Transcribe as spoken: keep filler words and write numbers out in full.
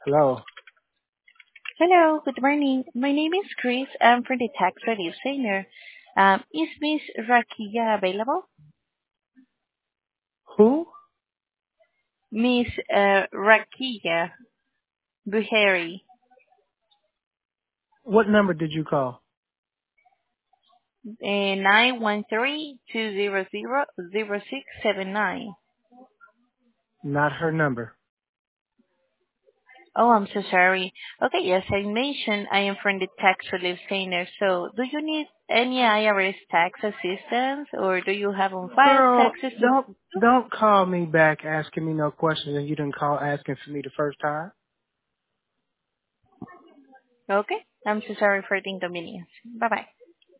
Hello. Hello, good morning. My name is Chris. I'm from the Tax Relief Center. Um, is Miss Rakia available? Who? Miss uh, Rakia Buhari, What number did you call? uh, nine one three two zero zero zero six seven nine. Not her number. Oh, I'm so sorry. Okay, yes, I mentioned I am from the Tax Relief Center. So, do you need any I R S tax assistance, or do you have on file Girl, taxes to? don't don't call me back asking me no questions and you didn't call asking for me the first time. Okay, I'm so sorry for the inconvenience. Bye bye.